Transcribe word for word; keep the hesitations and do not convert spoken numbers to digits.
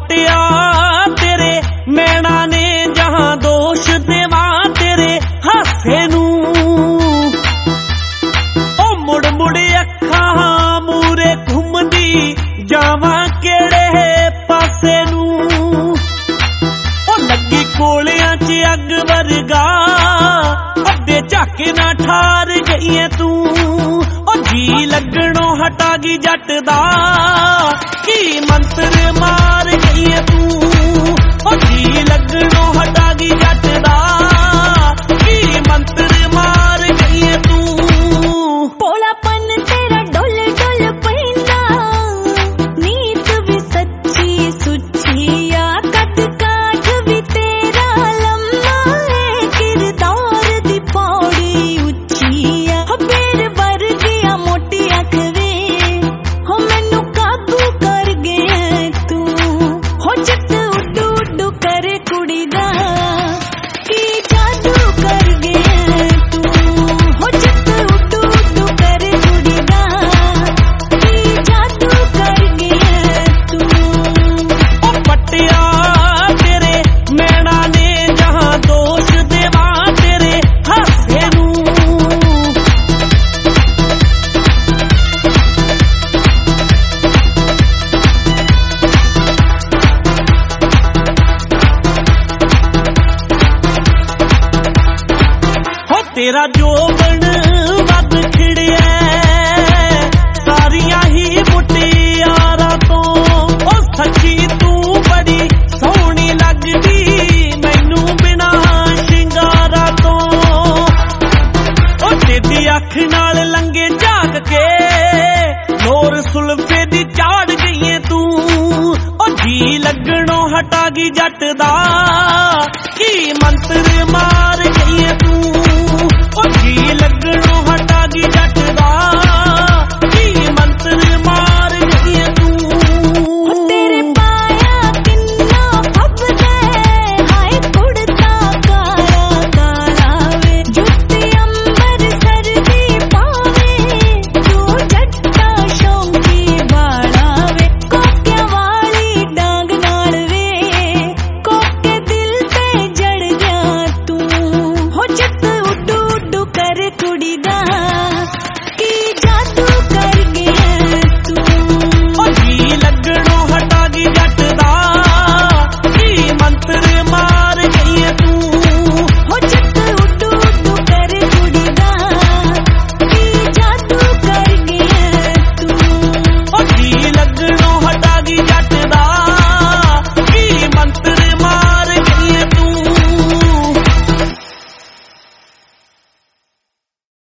पटिया तेरे मैना ने जहां दोष देवा तेरे हासे नू ओ मुड़ मुड़ अखां मूरे घुमदी जावा केड़े पासे नू ओ लगी कोलियां च अग वर्गा अद्दे झाके ना ठार गई है तू ओ जी लगणों हटा गई जट दा की मंत्र मार गई है तू ओ जी लगणों हटा गई जट दा की मंत्र मार गई है तू पोलापन तेरा डोल डोल पैंदा नीत भी सच्ची सुचिया कद काठ भी तेरा लम्मा है किरदार दी पौड़ी उचिया बेर बर दिया मोटी अख वे हो मैनू काबू कर गया तू हो चित उड्डू उड्डू करे कुड़ी दा की जादू कर गया तू हो चित उड्डू उड्डू करे कुड़ी दा की जादू कर गया तू ओ पटिया तेरे मैना ने जहां दोष देवा तेरे हासे नू हो तेरा जोबन वध खिड़िया सारियां ही मुटियारा तो ओ सच्ची तू बड़ी सोहनी लगदी मैनू बिना शिंगारा तो ओ तेरी अख नाल लंगे झाक के नूर सुल्फे दी चाड़ गई है तू ओ जी लगणों हटा गई जट दा की मंत्र मार